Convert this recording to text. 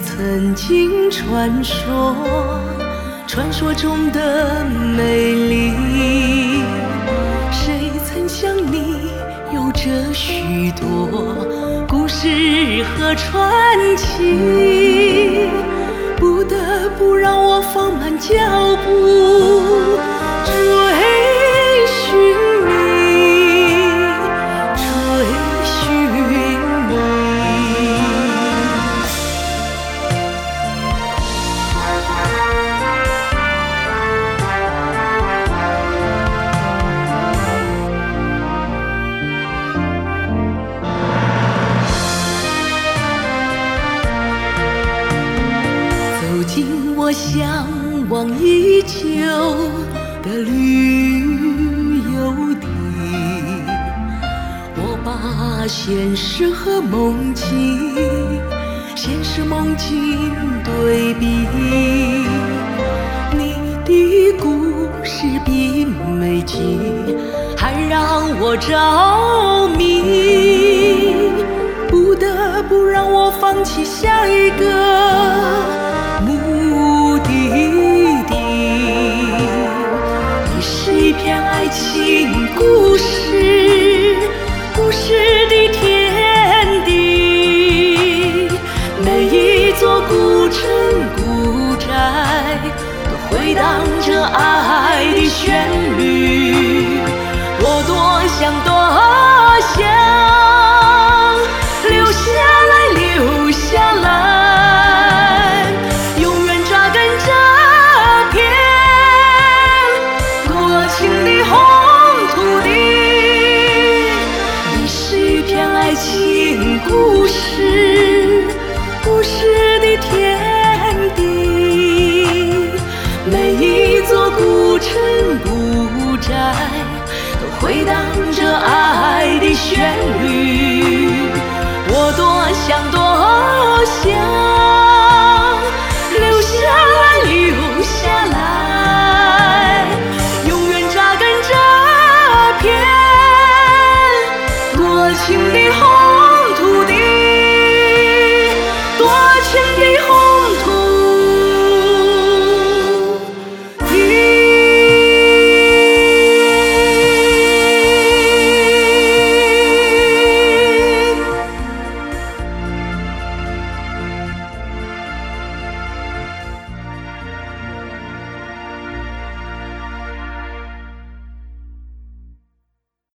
曾经传说，传说中的美丽。谁曾像你有着许多故事和传奇，不得不让我放慢脚步追寻你，追寻你。走进我向往已久的旅游地，我把现实和梦境，现实梦境对比。你的故事比美景还让我着迷，不得不让我放弃下一个目的地。你是一片爱情故事，故事的天地。每一座古城古宅都回荡着爱的旋律。我多想多想留下来，留下来，永远扎根这片多情的红土地。你是一片爱情故事，故事的天地。每一座古城古宅都回荡着爱的旋律。我多想多想